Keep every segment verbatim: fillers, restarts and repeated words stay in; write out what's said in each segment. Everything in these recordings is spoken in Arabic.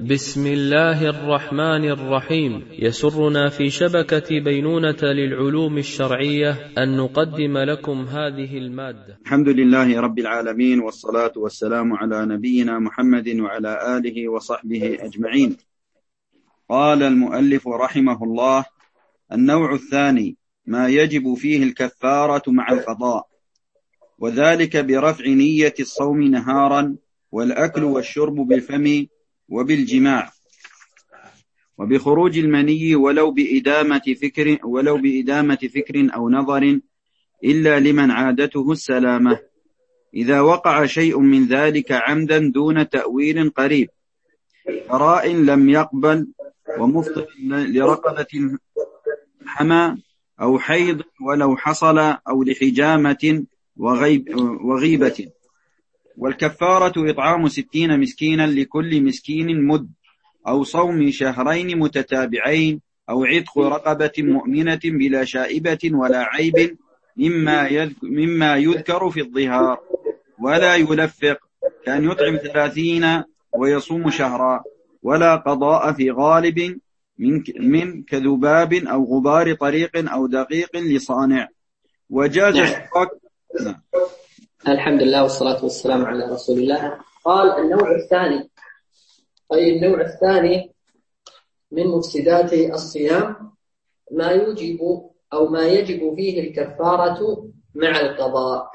بسم الله الرحمن الرحيم. يسرنا في شبكة بينونة للعلوم الشرعية أن نقدم لكم هذه المادة. الحمد لله رب العالمين، والصلاة والسلام على نبينا محمد وعلى آله وصحبه أجمعين. قال المؤلف رحمه الله: النوع الثاني ما يجب فيه الكفارة مع القضاء، وذلك برفع نية الصوم نهارا، والأكل والشرب بالفم وبالجماع، وبخروج المني ولو بإدامة فكر ولو بإدامة فكر أو نظر، إلا لمن عادته السلامة، إذا وقع شيء من ذلك عمدا دون تأويل قريب، كراء لم يقبل، ومفطر لرقبة حمى، أو حيض ولو حصل، أو لحجامة وغيب وغيبة. والكفارة إطعام ستين مسكينا لكل مسكين مد، أو صوم شهرين متتابعين، أو عتق رقبة مؤمنة بلا شائبة ولا عيب، مما مما يذكر في الظهار، ولا يلفق، كان يطعم ثلاثين ويصوم شهرا، ولا قضاء في غالب من من كذباب أو غبار طريق أو دقيق لصانع. وجاز الشراك. نعم. الحمد لله والصلاة والسلام على رسول الله. قال النوع الثاني، أي النوع الثاني من مفسدات الصيام ما يوجب أو ما يجب فيه الكفارة مع القضاء.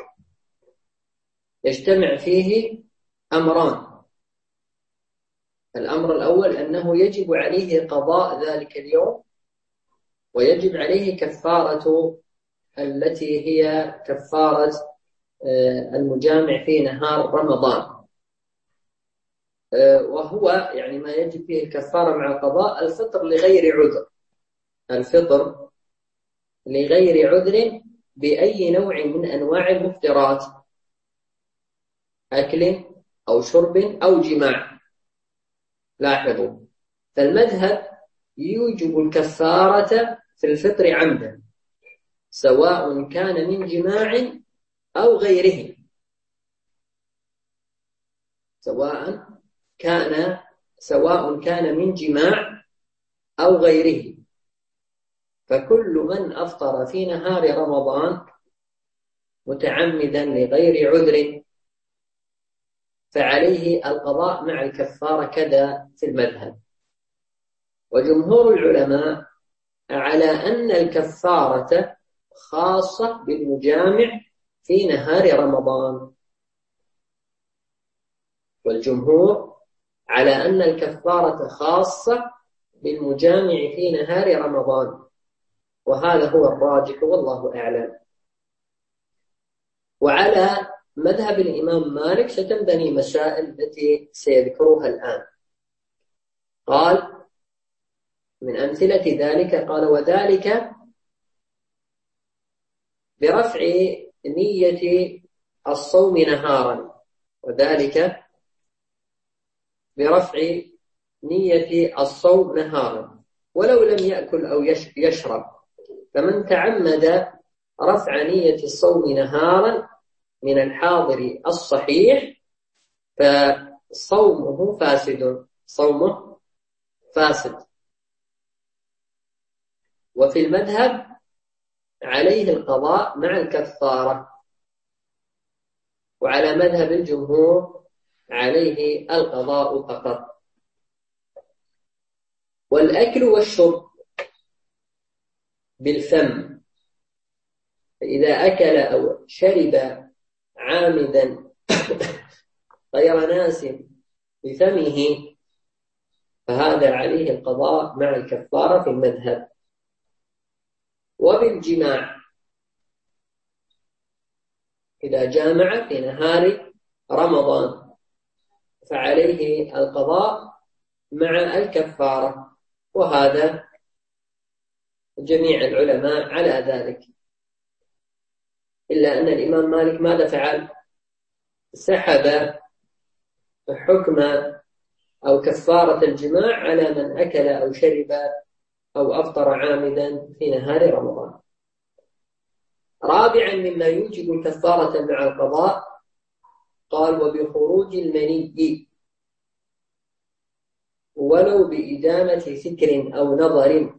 يجتمع فيه أمران: الأمر الأول أنه يجب عليه قضاء ذلك اليوم، ويجب عليه كفارة التي هي كفارة المجامع في نهار رمضان. وهو يعني ما يجب فيه الكفارة مع القضاء الفطر لغير عذر، الفطر لغير عذر بأي نوع من أنواع المفطرات، أكل أو شرب أو جماع. لاحظوا، فالمذهب يوجب الكفارة في الفطر عمدا، سواء كان من جماع أو غيره، سواء كان سواء كان من جماع أو غيره. فكل من أفطر في نهار رمضان متعمدا لغير عذر فعليه القضاء مع الكفارة كذا في المذهب. وجمهور العلماء على أن الكفارة خاصة بالمجامع في نهار رمضان، والجمهور على أن الكفارة خاصة بالمجامع في نهار رمضان، وهذا هو الراجح والله أعلم. وعلى مذهب الإمام مالك ستنبني مسائل التي سيذكرها الآن. قال من أمثلة ذلك، قال وذلك برفع نية الصوم نهارا، وذلك برفع نية الصوم نهارا ولو لم يأكل أو يشرب. فمن تعمد رفع نية الصوم نهارا من الحاضر الصحيح فصومه فاسد، صومه فاسد. وفي المذهب عليه القضاء مع الكفارة، وعلى مذهب الجمهور عليه القضاء فقط. والأكل والشرب بالفم، فإذا أكل أو شرب عامدا غير ناس بفمه فهذا عليه القضاء مع الكفارة في المذهب. وبالجماع، إذا جامع في نهار رمضان فعليه القضاء مع الكفارة، وهذا جميع العلماء على ذلك، إلا أن الإمام مالك ماذا فعل؟ سحب حكم أو كفارة الجماع على من أكل أو شرب أو أفطر عامدا في نهار رمضان. رابعا مما يوجب الكفارة مع القضاء، قال وبخروج المني، ولو بإدامة فكر أو نظر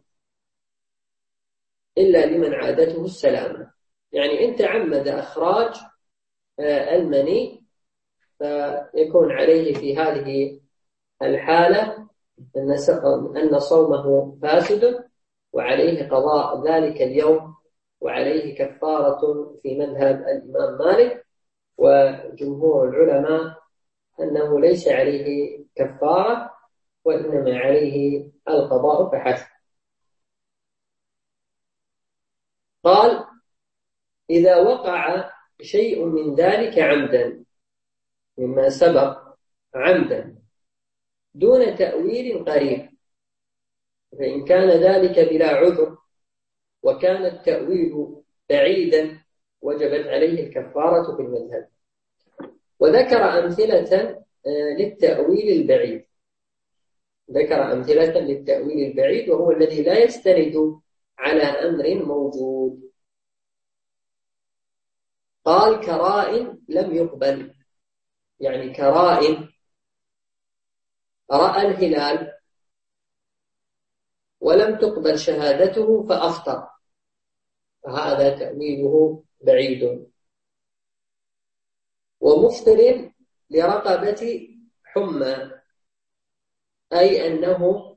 إلا لمن عادته السلامة. يعني أنت عمد إخراج المني فيكون عليه في هذه الحالة أن صومه فاسد وعليه قضاء ذلك اليوم وعليه كفارة في مذهب الإمام مالك، وجمهور العلماء أنه ليس عليه كفارة وإنما عليه القضاء فحسب. قال: إذا وقع شيء من ذلك عمدا، مما سبق عمدا دون تأويل قريب، فإن كان ذلك بلا عذر وكان التأويل بعيدا وجبت عليه الكفارة في المذهب. وذكر أمثلة للتأويل البعيد ذكر أمثلة للتأويل البعيد وهو الذي لا يستند على أمر موجود. قال: كراء لم يقبل، يعني كراء رأى الهلال ولم تقبل شهادته فأفطر، فهذا تأويله بعيد. ومفطر لرقبة حمى، أي أنه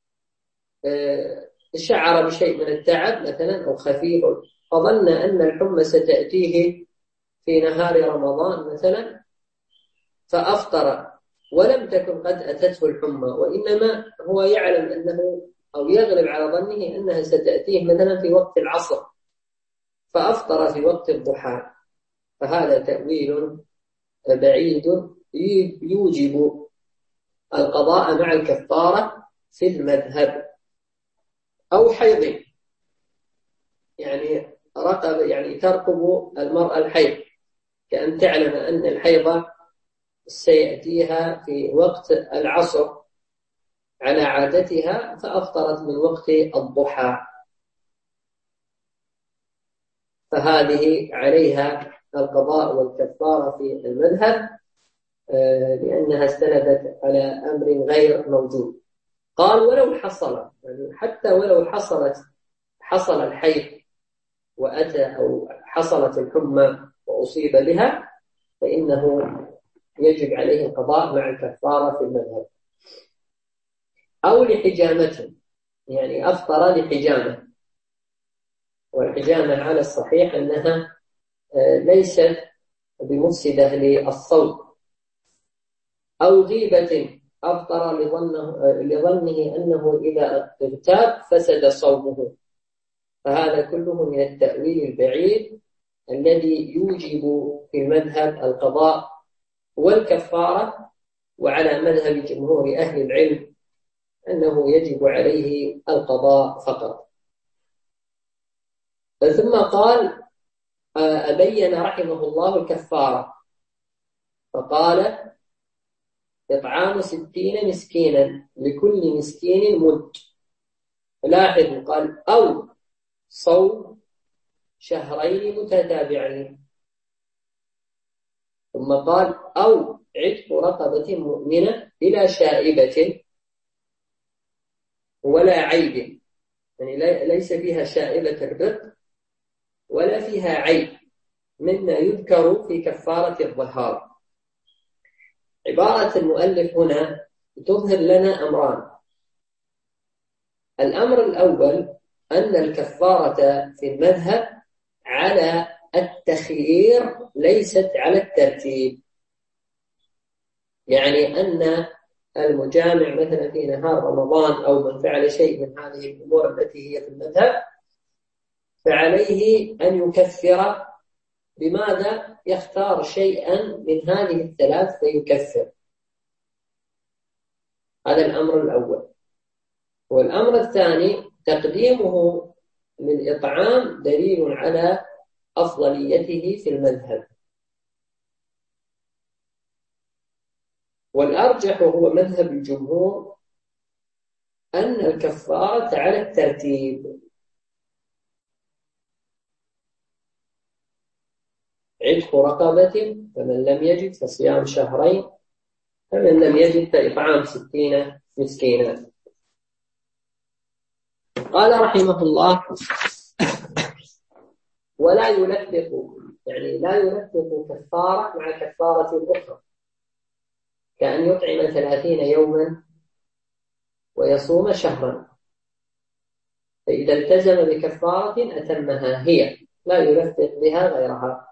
شعر بشيء من التعب مثلا أو خفيف، فظن أن الحمى ستأتيه في نهار رمضان مثلا فأفطر ولم تكن قد أتته الحمى، وإنما هو يعلم أنه أو يغلب على ظنه أنها ستأتيه مثلا في وقت العصر فأفطر في وقت الضحى، فهذا تأويل بعيد يوجب القضاء مع الكفارة في المذهب. أو حيض، يعني رقب يعني ترقب المرأة الحيض، كأن تعلم أن الحيض سيأتيها في وقت العصر على عادتها فأفطرت من وقت الضحى، فهذه عليها القضاء والكفارة في المذهب لأنها استندت على أمر غير موجود. قال: ولو حصل، يعني حتى ولو حصلت حصل الحيض وأتى أو حصلت الحمى وأصيب بها فإنه يجب عليه القضاء مع الكفارة في المذهب. أو لحجامة، يعني أفطر لحجامة، والحجامة على الصحيح أنها ليست بمفسدة للصوم. أو غيبة، أفطر لظنه, لظنه أنه إذا اغتاب فسد صومه، فهذا كله من التأويل البعيد الذي يوجب في المذهب القضاء والكفارة، وعلى مذهب جمهور أهل العلم أنه يجب عليه القضاء فقط. ثم قال: أبين رحمه الله الكفارة، فقال: إطعام ستين مسكينا لكل مسكين مد. لاحظوا، قال: أو صوم شهرين متتابعين، ثم قال: أو عتق رقبة مؤمنة بلا شائبة ولا عيب، يعني ليس فيها شائبة الرق ولا فيها عيب، مما يذكر في كفارة الظهار. عبارة المؤلف هنا تظهر لنا أمران. الأمر الأول أن الكفارة في المذهب على التخيير ليست على الترتيب، يعني أن المجامع مثلا في نهار رمضان أو من فعل شيء من هذه الأمور التي هي في المذهب فعليه أن يكفر. بماذا؟ يختار شيئا من هذه الثلاث فيكفر. هذا الأمر الأول. والأمر الثاني تقديمه للإطعام دليل على أفضليته في المذهب. والأرجح وهو مذهب الجمهور أن الكفارة على الترتيب. عتق رقبة فمن لم يجد فصيام شهرين فمن لم يجد فإطعام ستين مسكينا. قال رحمه الله: ولا يلفق، يعني لا يلفق كفارة مع كفارة أخرى، كأن يطعم ثلاثين يوما ويصوم شهرا، فإذا التزم بكفارة أتمها هي، لا يلفق بها غيرها.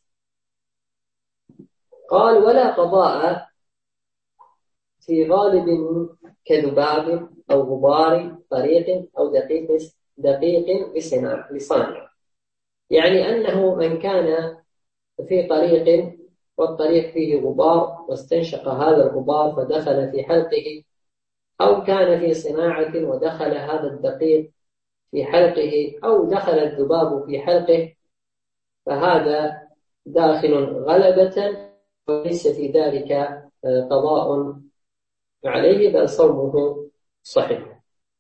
قال: ولا قضاء في غالب كذباب أو غبار طريق أو دقيق دقيق بصانع، يعني أنه من كان في طريق والطريق فيه غبار واستنشق هذا الغبار فدخل في حلقه، أو كان في صناعة ودخل هذا الدقيق في حلقه، أو دخل الذباب في حلقه، فهذا داخل غلبة وليس في ذلك قضاء عليه، بل صومه صحيح.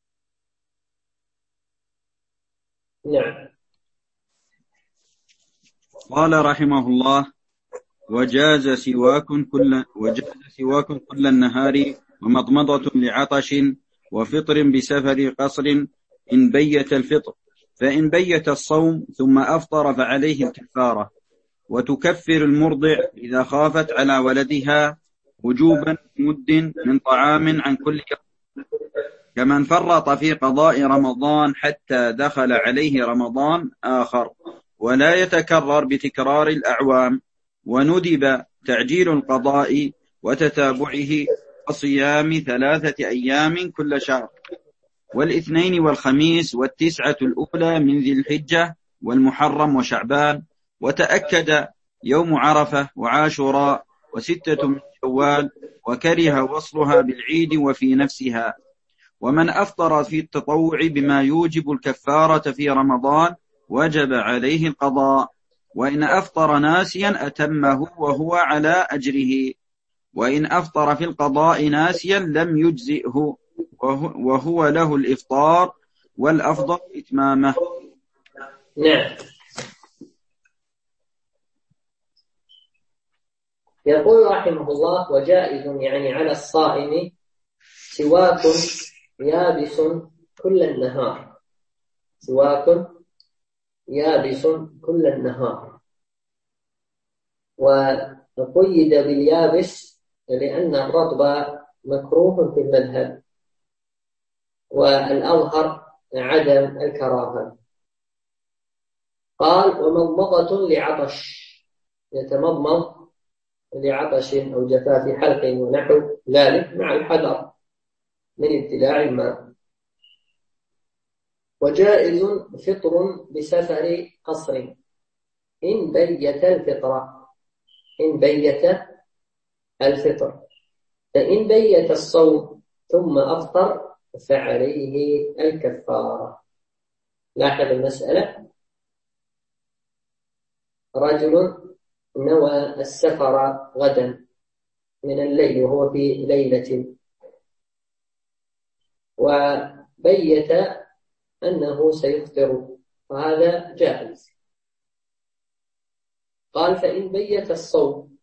نعم. قال رحمه الله: وجاز سواك كل وجاز سواك كل النهار ومضمضة لعطش وفطر بسفر قصر إن بيت الفطر، فإن بيت الصوم ثم أفطر فعليه الكفارة، وتكفر المرضع إذا خافت على ولدها وجوبا مد من طعام عن كل يوم، كمن فرط في قضاء رمضان حتى دخل عليه رمضان آخر، ولا يتكرر بتكرار الأعوام. وندب تعجيل القضاء وتتابعه وصيام ثلاثة أيام كل شهر، والاثنين والخميس والتسعة الأولى من ذي الحجة والمحرم وشعبان، وتأكد يوم عرفة وعاشوراء وستة من شوال، وكره وصلها بالعيد وفي نفسها. ومن أفطر في التطوع بما يوجب الكفارة في رمضان وجب عليه القضاء، وإن أفطر ناسيا أتمه وهو على أجره، وإن أفطر في القضاء ناسيا لم يجزئه وهو له الإفطار، والأفضل إتمامه. نعم. يقول رحمه الله: وجائز، يعني على الصائم، سواك يابس كل النهار، سواك يابس كل النهار. وقيد باليابس لأن الرطب مكروه في المذهب، والأظهر عدم الكراهة. قال: ومضمضة لعطش، يتمضمض لعطش أو جفاف حلق ونحو ذلك مع الحذر من ابتلاع الماء. وجائز فطر بسفر قصر إن بيت الفطر، إن بيت الفطر، فإن بيت الصوم ثم أفطر فعليه الكفارة. لاحظ المسألة: رجل نوى السفر غدا من الليل وهو في ليلة، وبيت أنه سيفطر، وهذا جائز. قال: فإن بيت الصوم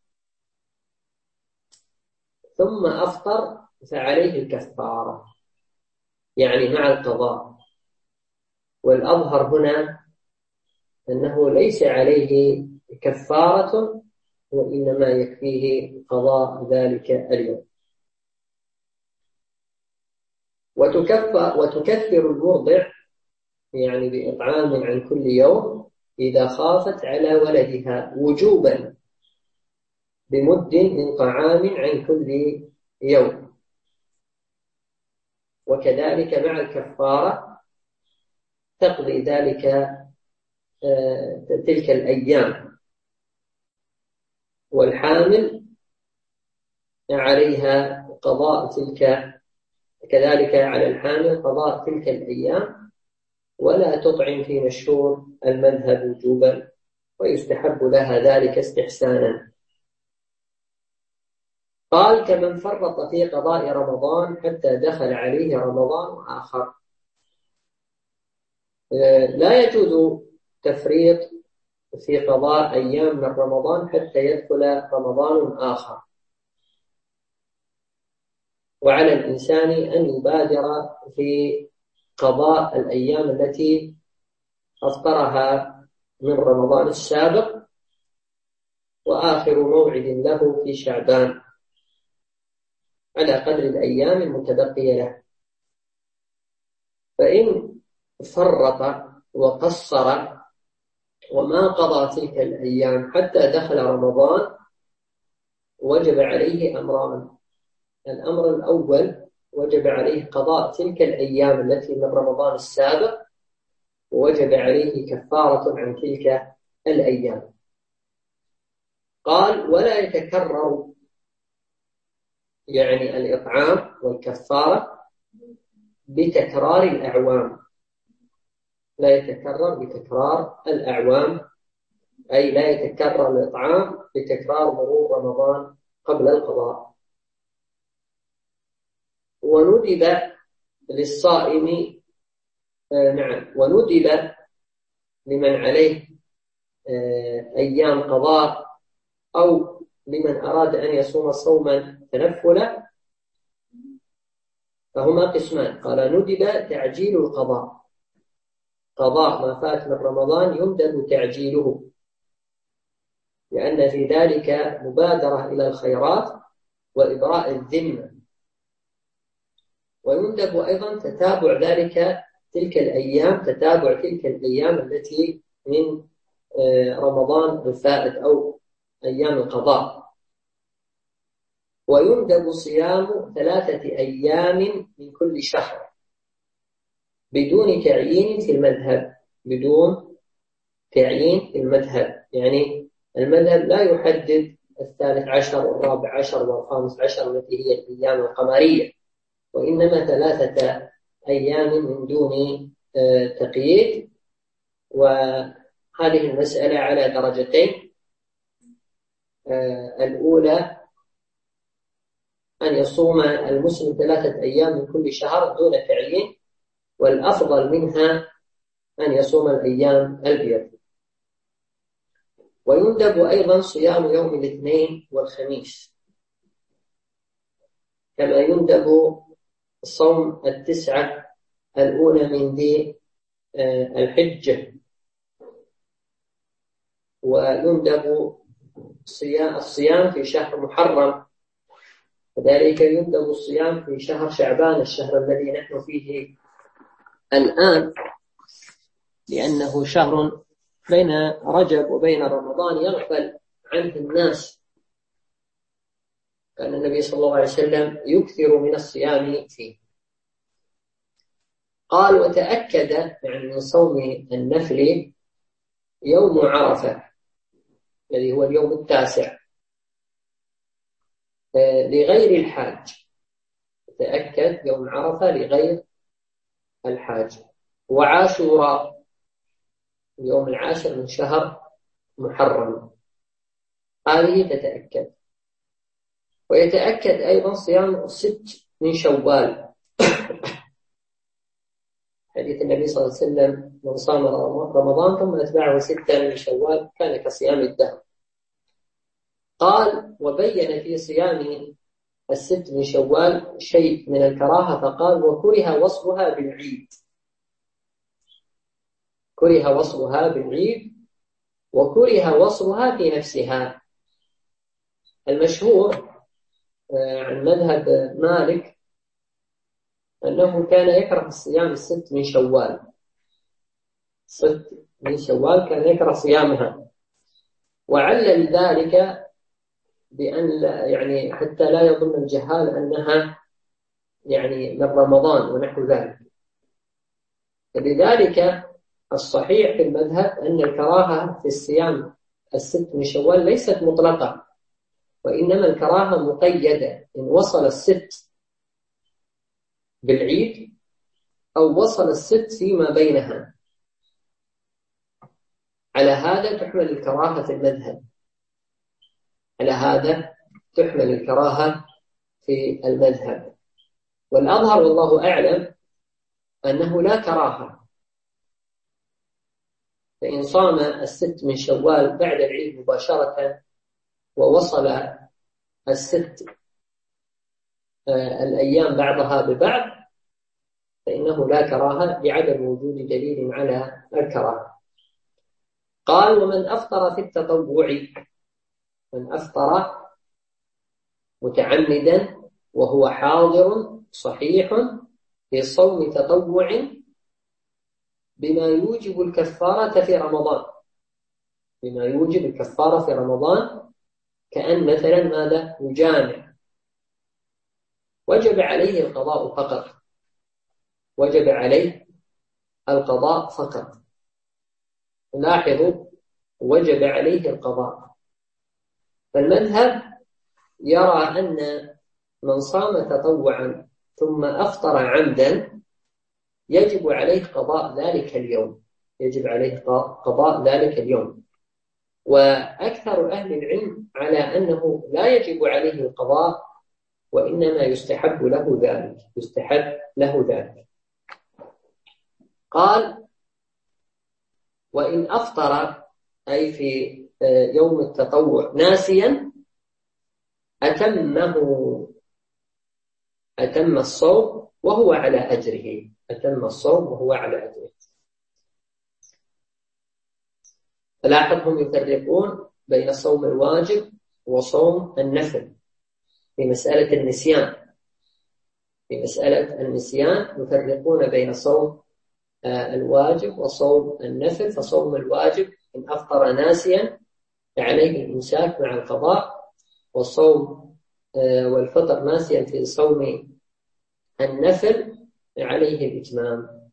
ثم أفطر فعليه الكفارة، يعني مع القضاء. والأظهر هنا أنه ليس عليه كفارة، وإنما يكفيه قضاء ذلك اليوم. وتكفر, وتكفر المرضع، يعني بإطعام عن كل يوم، إذا خافت على ولدها وجوبا بمد من طعام عن كل يوم. وكذلك مع الكفارة تقضي ذلك آه تلك الأيام. والحامل عليها قضاء تلك، كذلك على الحامل قضاء تلك الأيام، ولا تطعم في مشهور المذهب وجوبا، ويستحب لها ذلك استحسانا. قال: كمن فرط في قضاء رمضان حتى دخل عليه رمضان آخر. لا يجوز تفريط في قضاء أيام من رمضان حتى يدخل رمضان آخر، وعلى الإنسان أن يبادر في قضاء الأيام التي أفطرها من رمضان السابق، وآخر موعد له في شعبان على قدر الأيام المتبقية له. فإن فرط وقصر وما قضى تلك الأيام حتى دخل رمضان وجب عليه أمران. الأمر الأول وجب عليه قضاء تلك الأيام التي من رمضان السابق، ووجب عليه كفارة عن تلك الأيام. قال ولا يتكرر يعني الإطعام والكفارة بتكرار الأعوام، لا يتكرر بتكرار الأعوام، أي لا يتكرر الإطعام بتكرار مرور رمضان قبل القضاء. وندب للصائم آه نعم وندب لمن عليه آه أيام قضاء أو لمن أراد أن يصوم صوما تنفلا فهما قسمان. قال ندب تعجيل القضاء، قضاء ما فات من رمضان يندب تعجيله، لأن في ذلك مبادرة إلى الخيرات وإبراء الذمة. ويندب أيضا تتابع ذلك تلك الأيام، تتابع تلك الأيام التي من رمضان الفائت أو أيام القضاء. ويندب صيام ثلاثة أيام من كل شهر بدون تعيين في المذهب، بدون تعيين في المذهب، يعني المذهب لا يحدد الثالث عشر والرابع عشر والخامس عشر التي هي الأيام القمرية، وإنما ثلاثة أيام من دون تقييد. وهذه المسألة على درجتين: الأولى أن يصوم المسلم ثلاثة أيام من كل شهر دون تعيين، والأفضل منها أن يصوم الأيام البيض. ويندب أيضا صيام يوم الاثنين والخميس، كما يندب صوم التسعة الأولى من ذي الحجة. ويندب الصيام في شهر محرم، وذلك يندب الصيام في شهر شعبان الشهر الذي نحن فيه الآن، لأنه شهر بين رجب وبين رمضان يغفل عنه الناس، كان النبي صلى الله عليه وسلم يكثر من الصيام فيه. قال وتأكد يعني من صوم النفل يوم عرفة الذي هو اليوم التاسع لغير الحاج، تأكد يوم عرفة لغير الحاج. وعاشوراء اليوم العاشر من شهر محرم، هذه تتأكد. ويتأكد أيضا صيام ست من شوال، حديث النبي صلى الله عليه وسلم من صام رمضان ثم أتبعه ستا من شوال كان كصيام الدهر. قال وبين في صيام الست من شوال شيء من الكراهة، فقال وكره وصفها بالعيد، كره وصفها بالعيد وكره وصفها في نفسها. المشهور عن مذهب مالك أنه كان يكره الصيام الست من شوال، ست من شوال كان يكره صيامها، وعلل ذلك بأن يعني حتى لا يظن الجهال أنها يعني من رمضان ونحو ذلك. لذلك الصحيح في المذهب أن الكراهة في الصيام الست من شوال ليست مطلقة، وإنما الكراهة مقيدة إن وصل الست بالعيد أو وصل الست فيما بينها. على هذا تحمل الكراهة في المذهب، على هذا تحمل الكراهة في المذهب. والأظهر والله أعلم أنه لا كراهة، فإن صام الست من شوال بعد العيد مباشرة ووصل الست الأيام بعضها ببعض فإنه لا كراهة لعدم وجود دليل على الكراهة. قال: ومن أفطر في التطوع، من أفطر متعمدا وهو حاضر صحيح في صوم تطوع بما يوجب الكفارة في رمضان، بما يوجب الكفارة في رمضان، كأن مثلا ماذا؟ يجامع، وجب عليه القضاء فقط، وجب عليه القضاء فقط. لاحظوا، وجب عليه القضاء. فالمذهب يرى أن من صام تطوعا ثم أفطر عمدا يجب عليه قضاء ذلك اليوم، يجب عليه قضاء ذلك اليوم. وأكثر أهل العلم على أنه لا يجب عليه القضاء، وإنما يستحب له ذلك، يستحب له ذلك. قال: وإن أفطر أي في يوم التطوع ناسيا أتمه، أتم الصوم وهو على أجره، أتم الصوم وهو على أجره. فلاحظهم يفرقون بين الصوم الواجب وصوم النفل في مسألة النسيان، في مسألة النسيان يفرقون بين صوم الواجب وصوم النفل. فصوم الواجب إن أفطر ناسيا فعليه الإمساك مع القضاء، والصوم والفطر ناسيا في صوم النفل عليه الإتمام.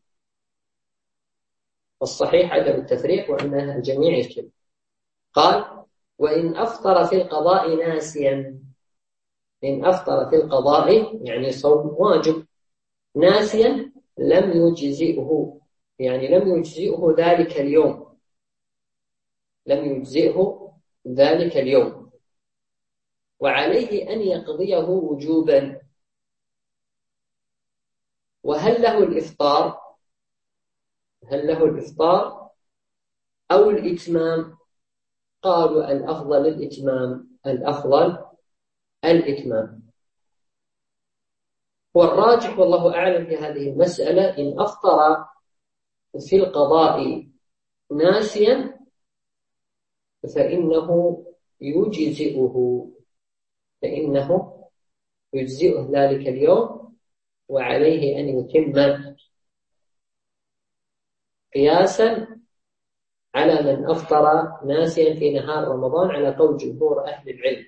والصحيح عدم التفريق وأن الجميع يجب. قال: وإن أفطر في القضاء ناسيا، إن أفطر في القضاء يعني صوم واجب ناسيا لم يجزئه، يعني لم يجزئه ذلك اليوم، لم يجزئه ذلك اليوم، وعليه أن يقضيه وجوبا. وهل له الإفطار؟ هل له الإفطار أو الإتمام؟ قالوا الأفضل الإتمام، الأفضل الإتمام. والراجح والله أعلم في هذه المسألة إن أفطر في القضاء ناسيا فإنه يجزئه، فإنه يجزئه ذلك اليوم، وعليه أن يتم قياسا على من أفطر ناسيا في نهار رمضان على قول جمهور أهل العلم،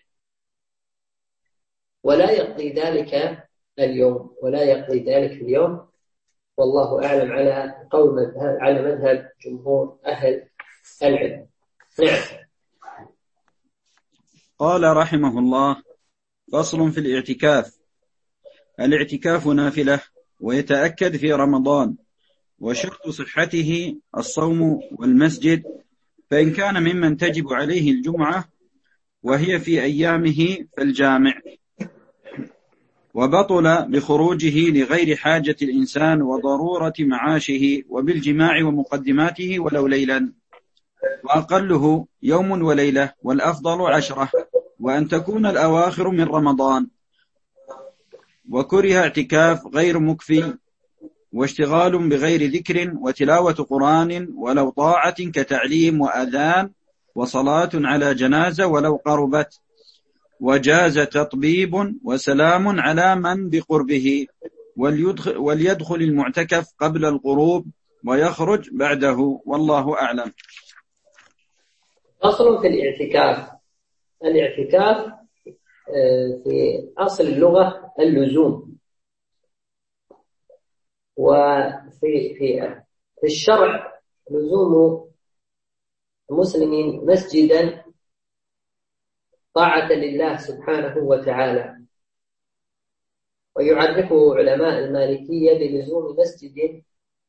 ولا يقضي ذلك اليوم، ولا يقضي ذلك اليوم. والله أعلم على قول مذهب، على مذهب جمهور أهل العلم. نعم. قال رحمه الله: فصل في الاعتكاف. الاعتكاف نافلة ويتأكد في رمضان، وشرط صحته الصوم والمسجد، فإن كان ممن تجب عليه الجمعة وهي في أيامه فالجامع، وبطل بخروجه لغير حاجة الإنسان وضرورة معاشه وبالجماع ومقدماته ولو ليلا، وأقله يوم وليلة، والأفضل عشرة، وأن تكون الأواخر من رمضان. وكره اعتكاف غير مكفي، واشتغال بغير ذكر وتلاوة قرآن ولو طاعة كتعليم وأذان وصلاة على جنازة ولو قربت، وجاز تطبيب وسلام على من بقربه، وليدخل, وليدخل المعتكف قبل الغروب ويخرج بعده، والله أعلم. أصل في الاعتكاف. الاعتكاف في أصل اللغة اللزوم، وفي في في الشرع لزوم مسلم مسجدا طاعة لله سبحانه وتعالى. ويعرفه علماء المالكية بلزوم مسجد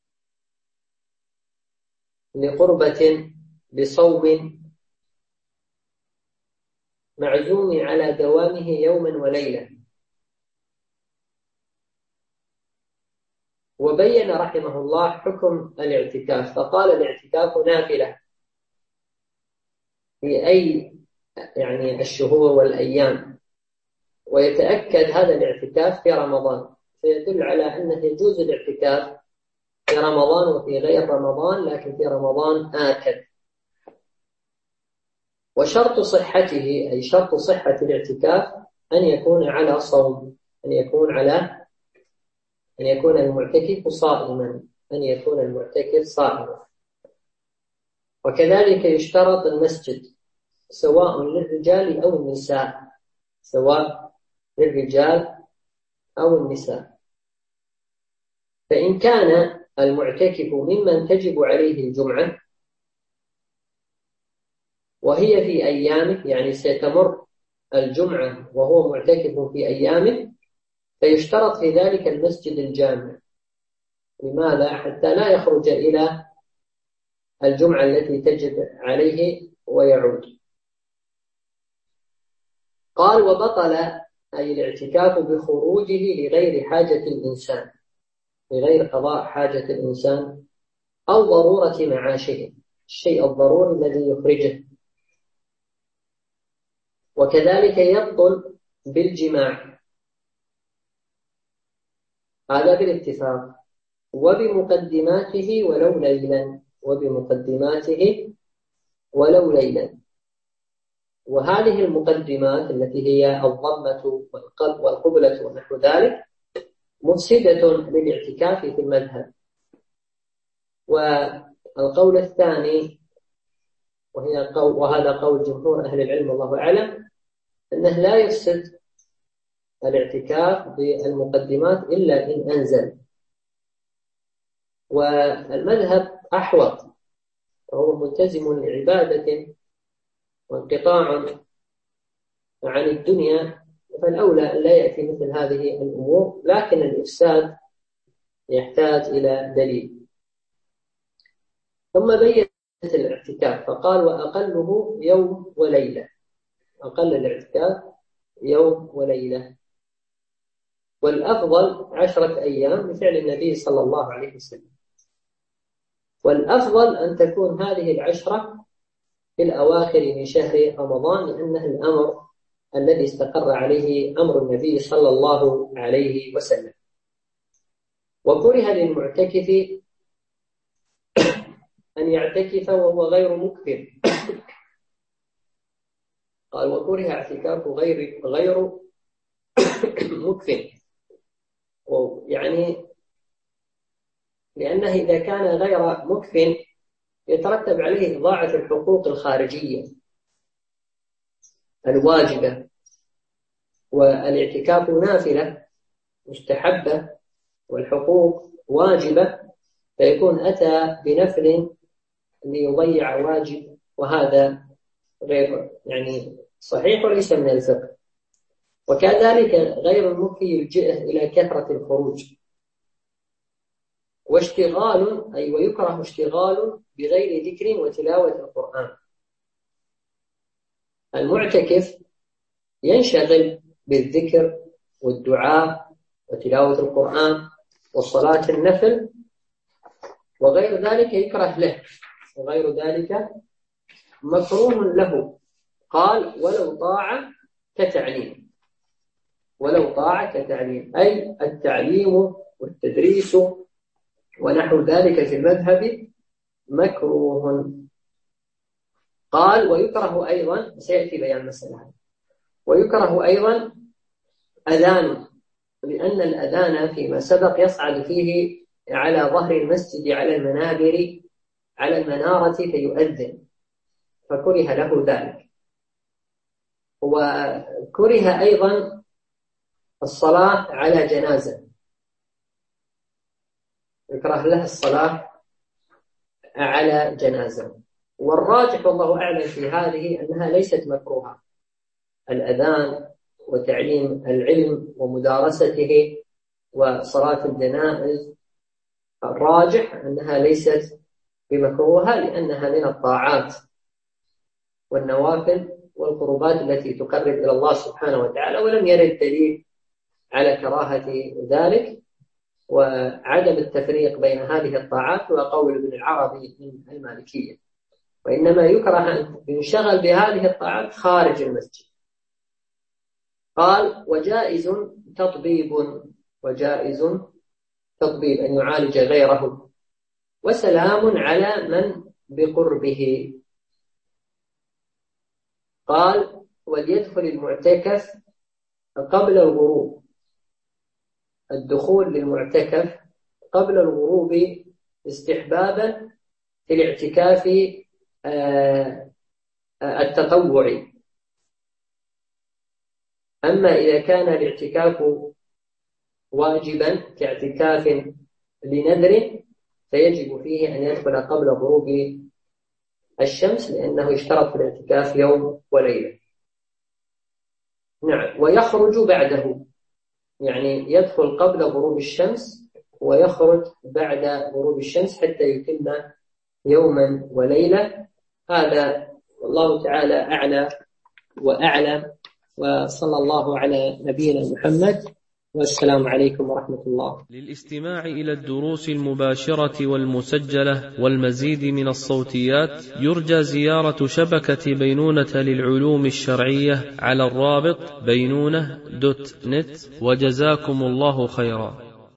لقربة بصوم معزوم على دوامه يوما وليلة. وبين رحمه الله حكم الاعتكاف، فقال: الاعتكاف نافلة في أي يعني الشهور والأيام، ويتأكد هذا الاعتكاف في رمضان، فيدل على أنه يجوز الاعتكاف في رمضان وفي غير رمضان، لكن في رمضان آكد. وشرط صحته، أي شرط صحة الاعتكاف، أن يكون على صوم، أن يكون على أن يكون المعتكف صائما، أن يكون المعتكف صائما. وكذلك يشترط المسجد، سواء للرجال أو النساء، سواء للرجال أو النساء. فإن كان المعتكف ممن تجب عليه الجمعة وهي في أيامه، يعني سيتمر الجمعة وهو معتكف في أيامه، فيشترط في ذلك المسجد الجامع. لماذا؟ حتى لا يخرج إلى الجمعة التي تجب عليه ويعود. قال: وبطل أي الاعتكاف بخروجه لغير حاجة الإنسان، لغير قضاء حاجة الإنسان أو ضرورة معاشه، الشيء الضروري الذي يخرجه. وكذلك يبطل بالجماع، هذا بالاتفاق، وبمقدماته ولو ليلا، وبمقدماته ولو ليلا. وهذه المقدمات التي هي الضمة والقلب والقبلة ونحو ذلك مفسدة للاعتكاف في المذهب. والقول الثاني، وهي قول وهذا قول جمهور أهل العلم والله أعلم، أنه لا يفسد الاعتكاف بالمقدمات إلا إن أنزل. والمذهب أحوط، وهو ملتزم لعبادة وانقطاع عن الدنيا، فالأولى أن لا يأتي مثل هذه الأمور، لكن الإفساد يحتاج إلى دليل. ثم بين الاعتكاف فقال: وأقله يوم وليلة، أقل الاعتكاف يوم وليلة. والأفضل عشرة أيام لفعل النبي صلى الله عليه وسلم. والأفضل أن تكون هذه العشرة في الأواخر من شهر رمضان، لأنه الأمر الذي استقر عليه أمر النبي صلى الله عليه وسلم. وكره للمعتكف أن يعتكف وهو غير مكثر. قال: وكره اعتكاف غير غير مكثر، يعني لأنه إذا كان غير مكثر يترتب عليه إضاعة الحقوق الخارجية الواجبة، والاعتكاف نافلة مستحبة والحقوق واجبة، فيكون أتى بنفل ليضيع واجب، وهذا غير يعني صحيح وليس من الفقه. وكذلك غير المكفي يلجئه إلى كثرة الخروج. واشتغال، أي ويكره اشتغال بغير ذكر وتلاوة القرآن. المعتكف ينشغل بالذكر والدعاء وتلاوة القرآن والصلاة النفل، وغير ذلك يكره له، وغير ذلك مكروه له. قال: ولو طاعة كتعليم، ولو طاعة كتعليم، أي التعليم والتدريس ونحو ذلك في المذهب مكروه. قال: ويكره أيضا، سيأتي بيان مسألة، ويكره أيضا أذان، لأن الأذان فيما سبق يصعد فيه على ظهر المسجد على المنابر على المنارة فيؤذن، فكره له ذلك. وكره أيضا الصلاة على جنازة، يكره له الصلاة على جنازة. والراجح والله أعلم في هذه أنها ليست مكروهة، الأذان وتعليم العلم ومدارسته وصلاة الجنائز، الراجح أنها ليست بمكروهة، لأنها من الطاعات والنوافل والقربات التي تقرب إلى الله سبحانه وتعالى، ولم يرد دليل على كراهة ذلك. وعدم التفريق بين هذه الطاعات هو قول ابن العربي من المالكية، وإنما يكره أن ينشغل بهذه الطاعات خارج المسجد. قال وجائز تطبيب، وجائز تطبيب أن يعالج غيره، وسلام على من بقربه. قال وليدخل المعتكف قبل الغروب، الدخول للمعتكف قبل الغروب استحبابا في الاعتكاف التطوعي. أما إذا كان الاعتكاف واجبا كاعتكاف لنذر فيجب فيه أن يدخل قبل غروب الشمس، لأنه اشترط في الاعتكاف يوم وليلة. نعم. ويخرج بعده، يعني يدخل قبل غروب الشمس ويخرج بعد غروب الشمس حتى يتم يوما وليلة. هذا والله تعالى أعلى وأعلم، وصلى الله على نبينا محمد، والسلام عليكم ورحمة الله. للاستماع إلى الدروس المباشرة والمسجلة والمزيد من الصوتيات يرجى زيارة شبكة بينونة للعلوم الشرعية على الرابط بينونة دوت نت، وجزاكم الله خيرا.